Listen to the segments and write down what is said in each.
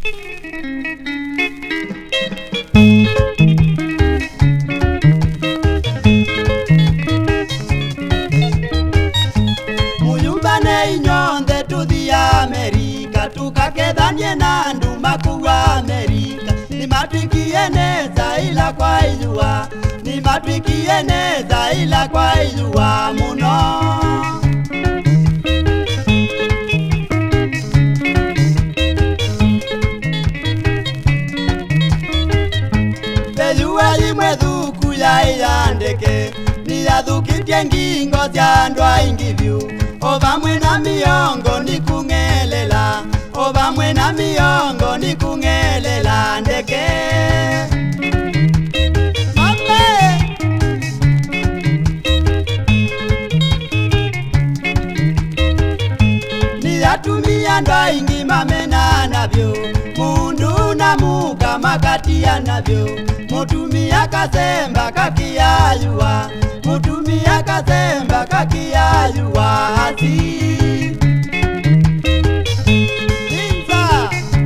Muyumbane inyonde tuthi Amerika tukakethanie na nduma kuwa Amerika. Ni matwikie neza ila kwa ijua, ni matwikie neza ila kwa ijua muno. Beyua imwe thuku ya iyandeke, ni yathukitie ngingo cia andu aingi biu. O vamwe na miongo ni kungelela, o vamwe na miongo ni kungelela ndeke. Ni yatumia andu aingi mamena navyo, mundu na muka makatia navyo. Mutumia kasemba kakiyayua, mutumia kasemba kakiyayua asi. Inza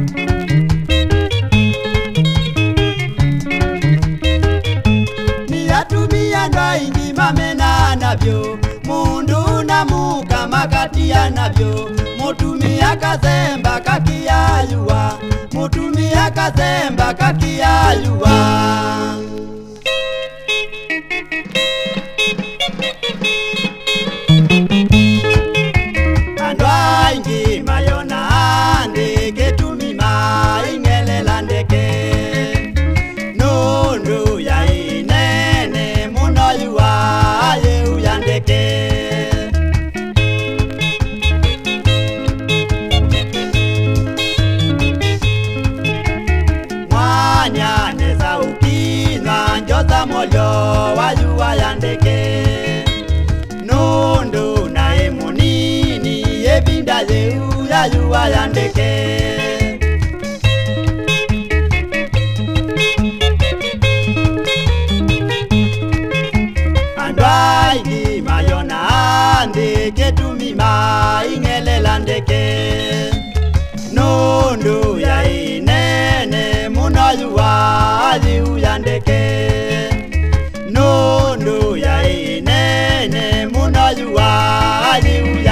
ni yatumia ndo ingi mamena navyo, mundu na muka makatia navyo. Mutumia kasemba kakiyayua, mutumia kasemba kakiyayua. Moyo wajua yandeke nundu na emunini ebinda zeu yajua yandeke. Andwaigi mayona andeke tumima ingelela ndeke nundu ya inene munajua ajiu yandeke. Nundu ya inene munajua ajiu